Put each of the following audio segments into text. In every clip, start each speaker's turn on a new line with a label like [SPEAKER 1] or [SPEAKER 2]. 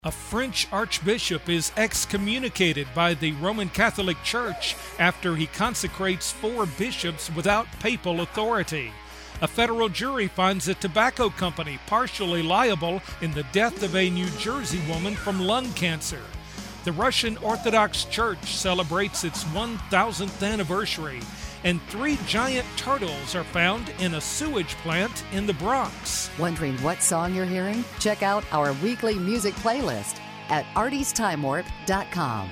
[SPEAKER 1] A French archbishop is excommunicated by the Roman Catholic Church after he consecrates 4 bishops without papal authority. A federal jury finds a tobacco company partially liable in the death of a New Jersey woman from lung cancer. The Russian Orthodox Church celebrates its 1,000th anniversary, and 3 giant turtles are found in a sewage plant in the Bronx.
[SPEAKER 2] Wondering what song you're hearing? Check out our weekly music playlist at artiesTimeWarp.com.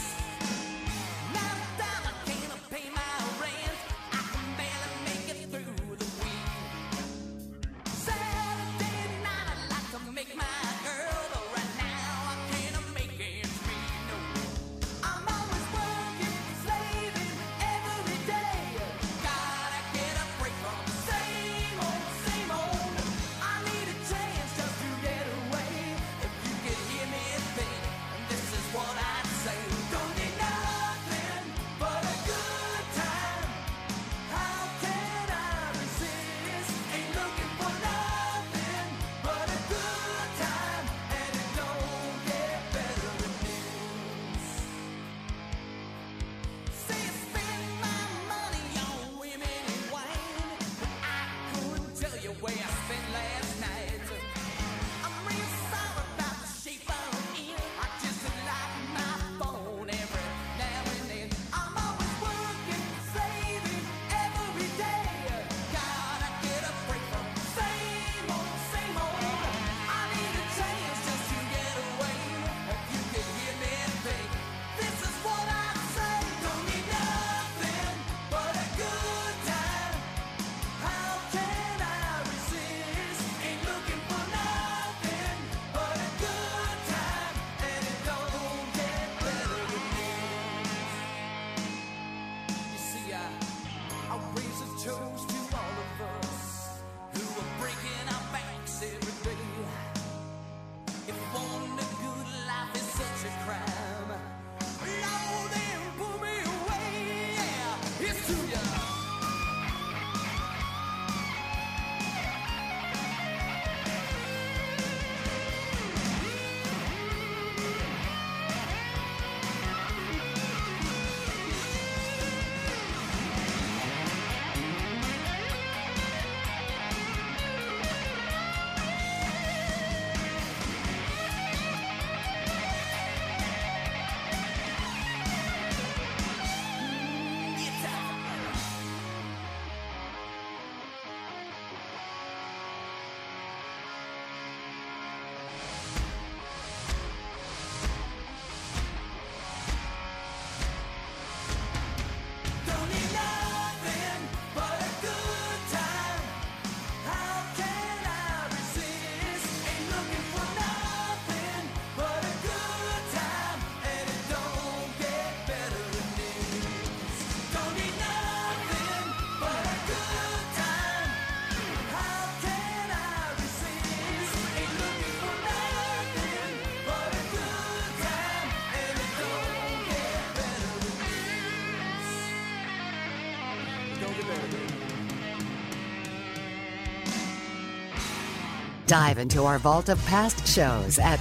[SPEAKER 2] Dive into our vault of past shows at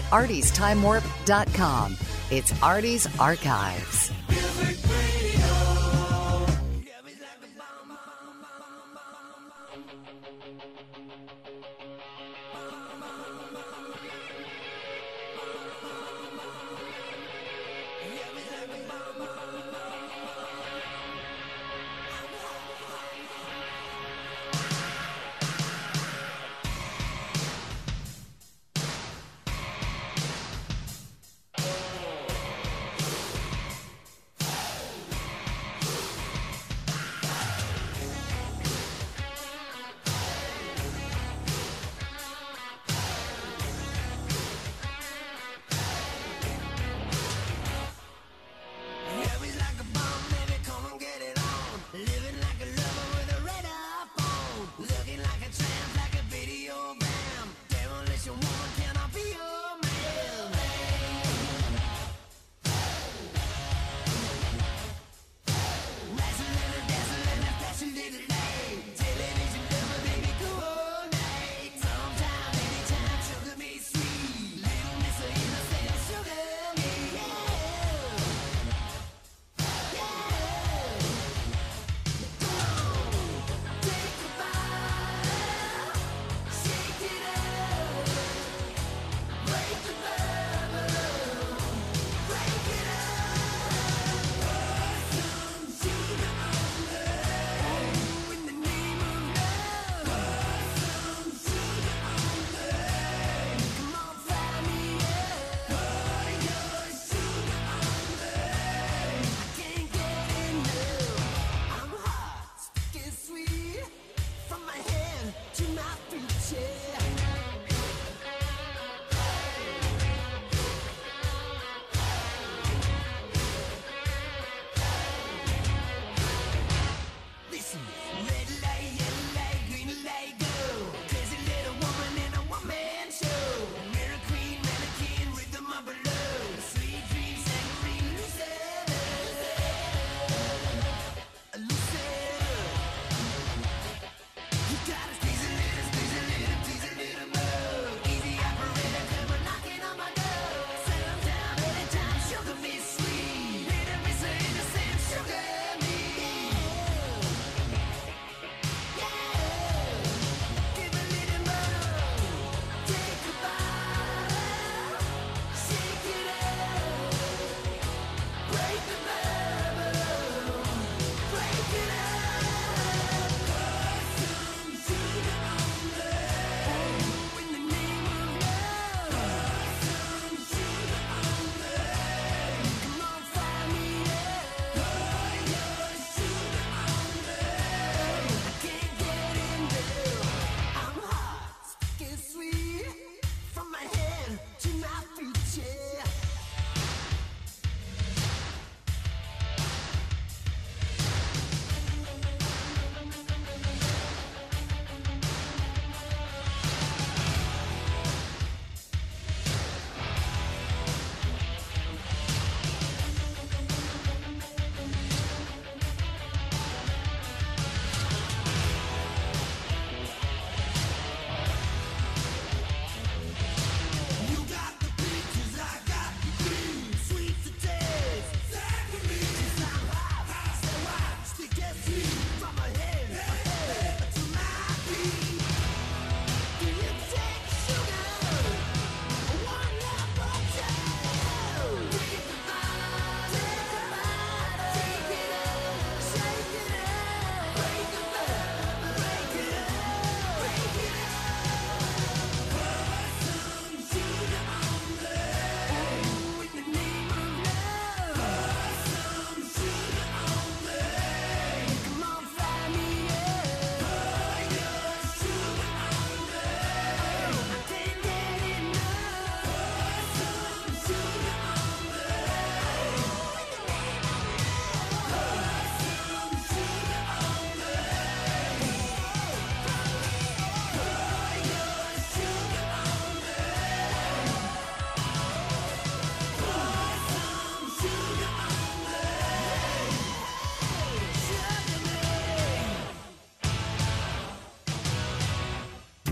[SPEAKER 2] artiestimewarp.com. It's Artie's Archives.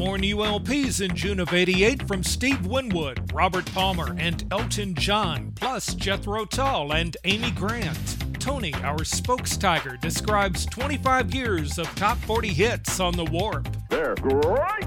[SPEAKER 1] more new LPs in June of '88 from Steve Winwood, Robert Palmer, and Elton John, plus Jethro Tull and Amy Grant. Tony, our spokes-tiger, describes 25 years of top 40 hits on the Warp.
[SPEAKER 3] They're great!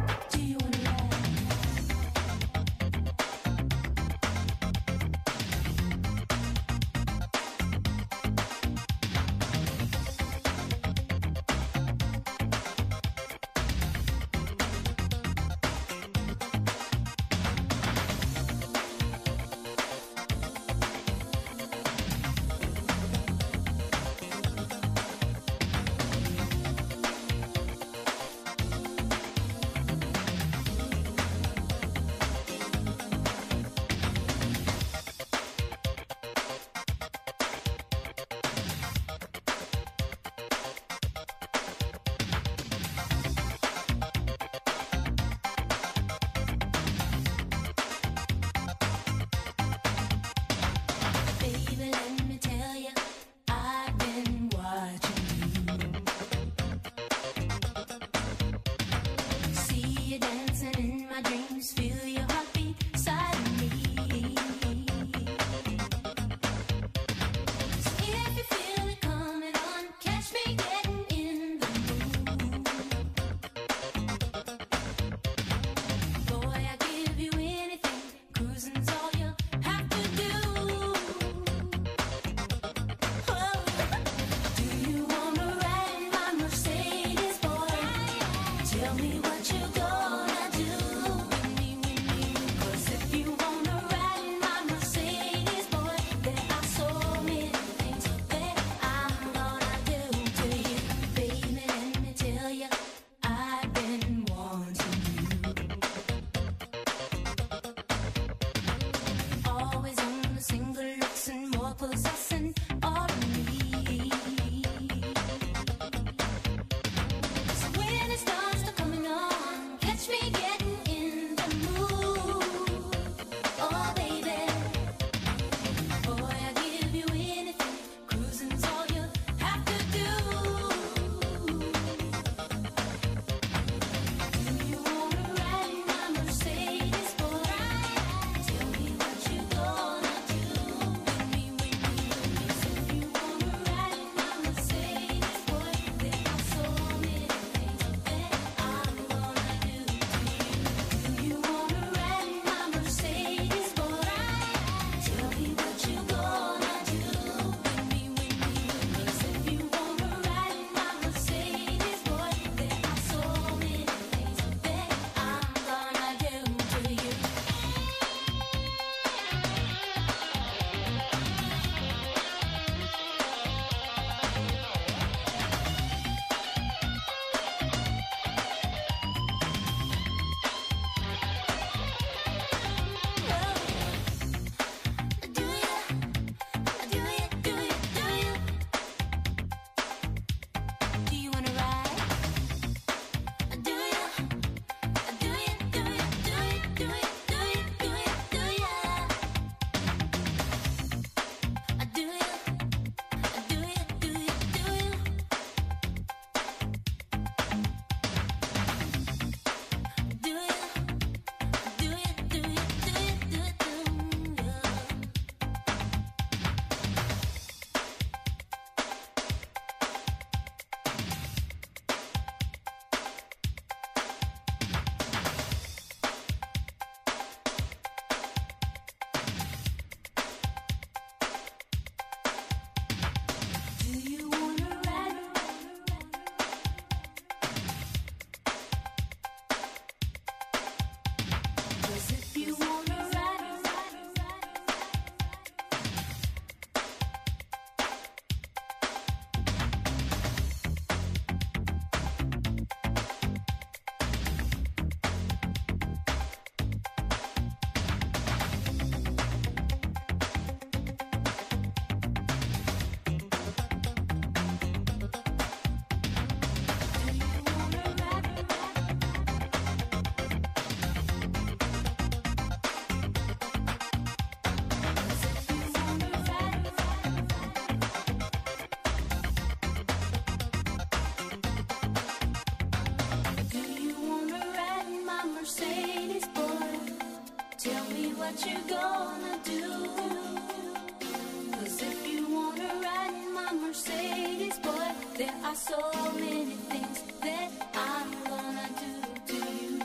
[SPEAKER 3] Tell me what you're gonna do. 'Cause if you wanna ride in my Mercedes, boy, there are so many things that I'm gonna do to you.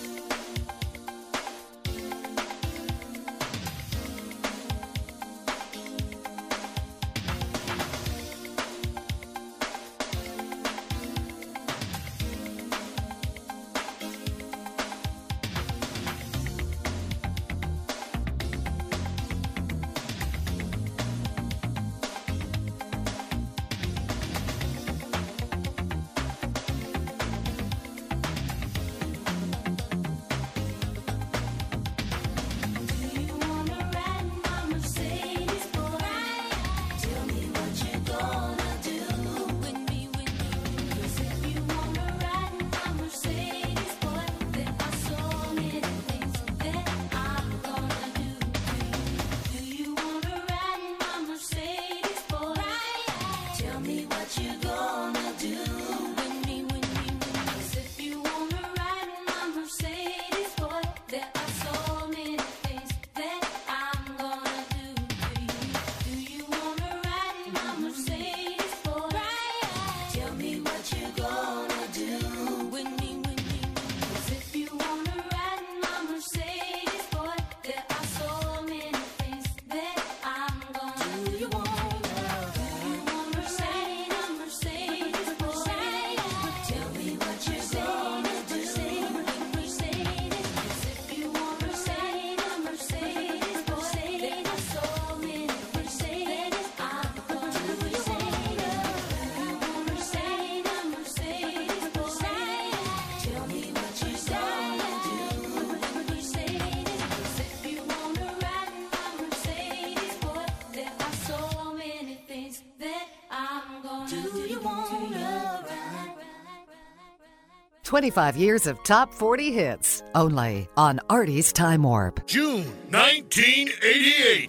[SPEAKER 3] Do you wanna ride?
[SPEAKER 2] 25 years of top 40 hits, only on Artie's Time Warp.
[SPEAKER 4] June 1988.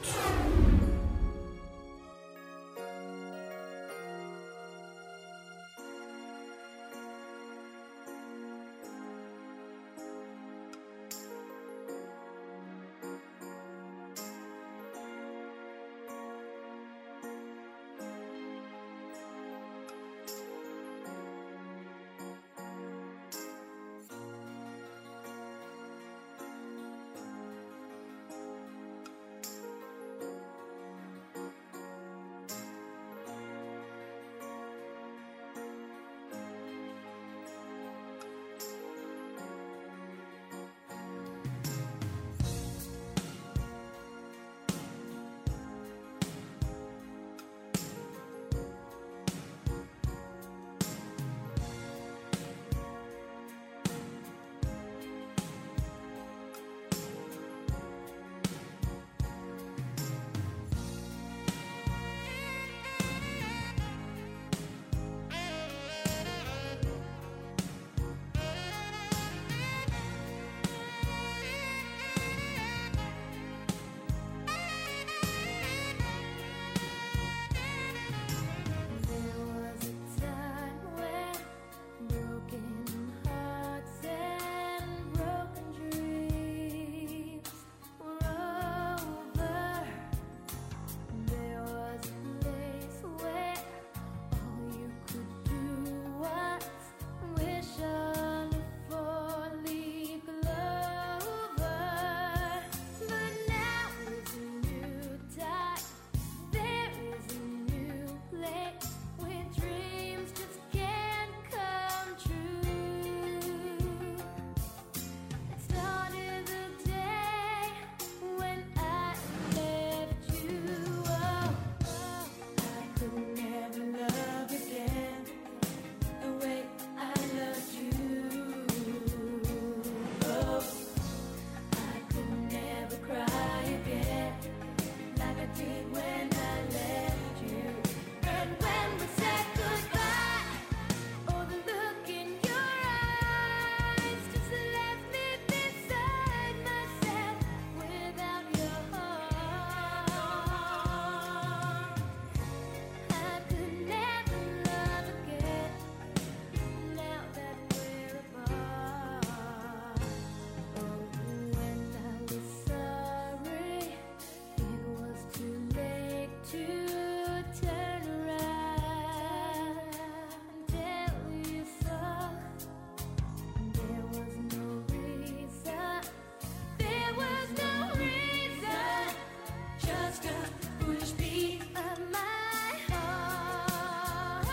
[SPEAKER 3] foolish beat of my heart.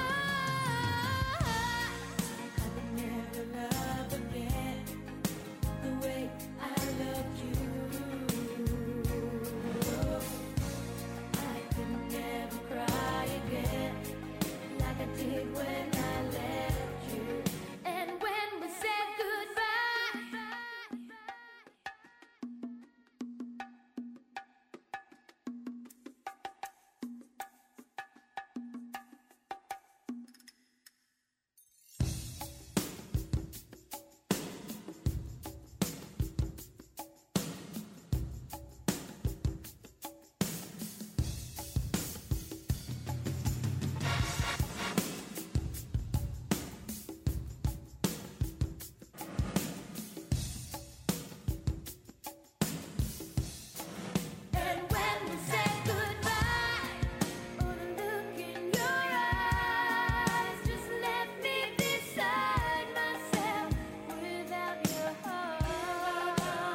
[SPEAKER 3] I could never love again the way I loved you. I could never cry again like I did when I left you. And when we said goodbye, and when we said goodbye, oh, the look in your eyes just left me beside myself without your heart.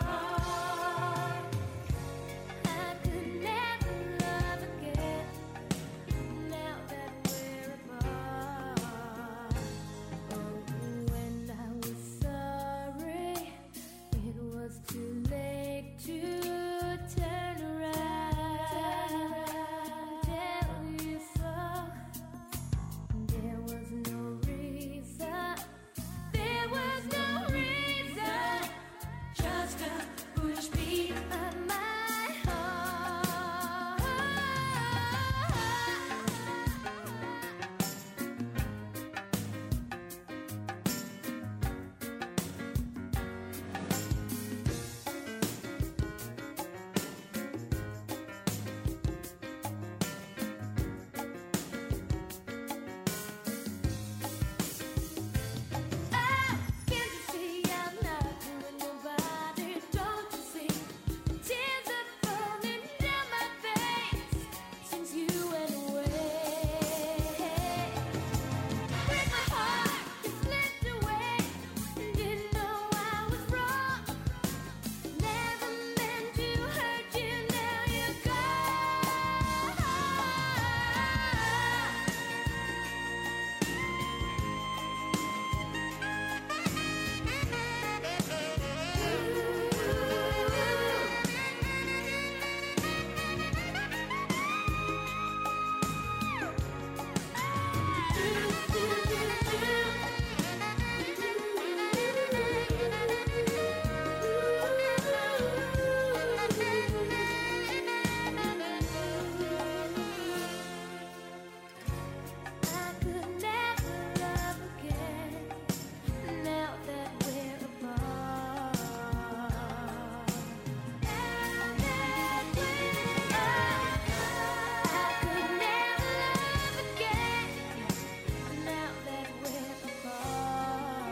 [SPEAKER 3] I could never love again now that we're apart. Oh, when I was sorry, it was too late to turn around, tell you so. There was no reason, just a foolish beat of my heart. Can't you see I'm not fooling nobody? Don't you see? Tears are falling down my face since you went away. Break my heart, you slipped away. Didn't know I was wrong. Never meant to hurt you. Now you're gone. I could never love again now that we're apart. I could never love again now that we're apart.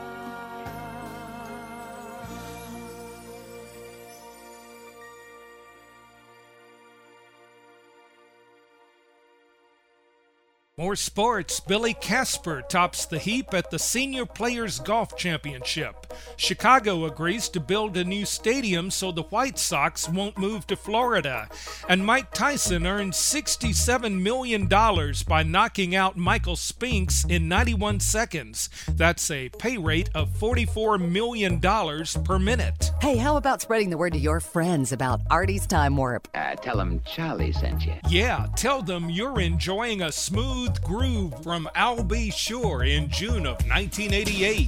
[SPEAKER 1] More sports. Billy Casper tops the heap at the Senior Players Golf Championship. Chicago agrees to build a new stadium so the White Sox won't move to Florida. And Mike Tyson earned $67 million by knocking out Michael Spinks in 91 seconds. That's a pay rate of $44 million per minute.
[SPEAKER 2] Hey, how about spreading the word to your friends about Artie's Time Warp?
[SPEAKER 5] Tell them Charlie sent you.
[SPEAKER 1] Yeah, tell them you're enjoying a smooth groove from Al B. Sure in June of 1988.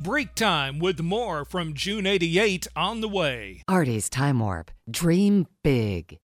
[SPEAKER 1] Break Time with more from June '88 on the way.
[SPEAKER 2] Artie's Time Warp. Dream big.